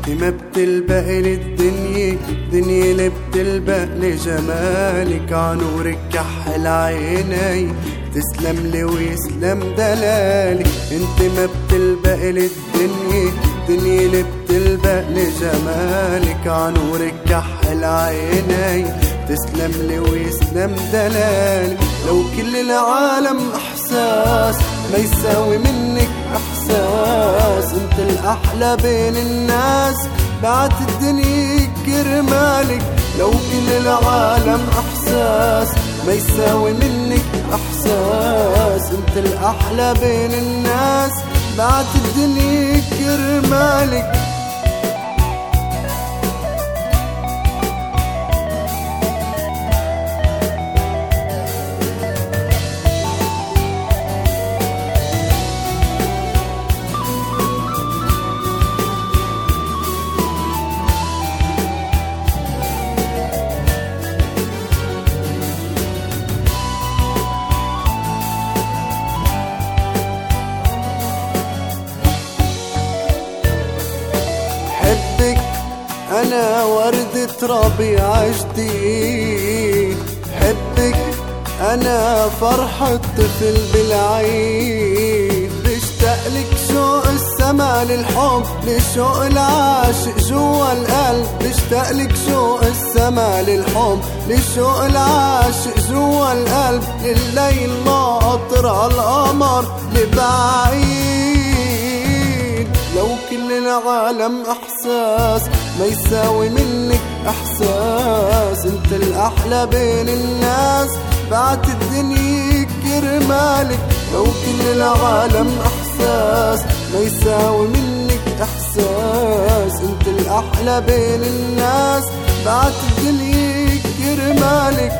ما بتلبق للدنيا دنيا اللي بتلبق لجمالك، عنورك كحل عيني تسلم لي ويسلم دلالك. انت ما بتلبق للدنيا دنيا اللي بتلبق لجمالك، عنورك كحل عيني تسلم لي ويسلم دلالك. لو كل العالم احساس ما يساوي منك احساس، انت الاحلى بين الناس بعت الدنيا كرمالك. لو كل العالم احساس ما يساوي منك احساس، انت الاحلى بين الناس بعت الدنيا كرمالك. حبك أنا وردة ربيع جديد، حبك أنا فرحة طفل بالعيد. بشتاقلك شوق السما للحب لشوق العاشق جوا القلب، بشتاقلك شوق السما للحب لشوق العاشق جوا القلب. لليل ما أطرع القمر لبعيد. لو كل العالم احساس ما يساوي منك احساس، انت الاحلى بين الناس بعت الدنيا كرمالك. لو كل العالم احساس ما يساوي منك احساس، انت الاحلى بين الناس بعت الدنيا كرمالك.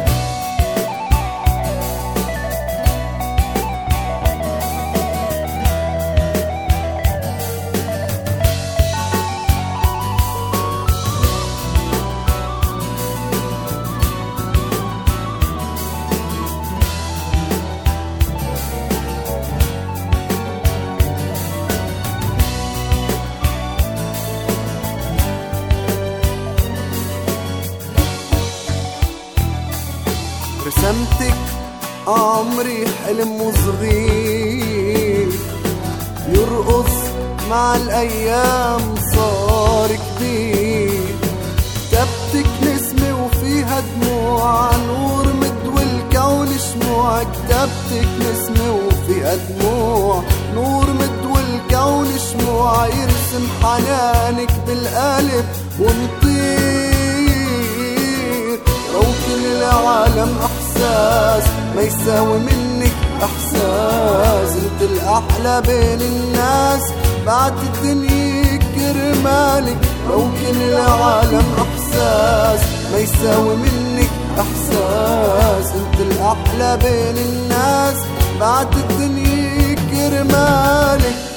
رسمتك عمري حلم وصغير يرقص مع الأيام صار كبير. كتبتك نسمة وفيها دموع نور مدوي الكون شموع، كتبتك نسمة وفيها دموع نور مدوي الكون شموع. يرسم حنانك بالقلب ونطير. لو كل العالم احساس ما يساوي منك احساس، انت الاحلى بين الناس بعت الدنيا كرمالك. لو كل العالم احساس ما يساوي منك احساس، انت الاحلى بين الناس بعت الدنيا كرمالك.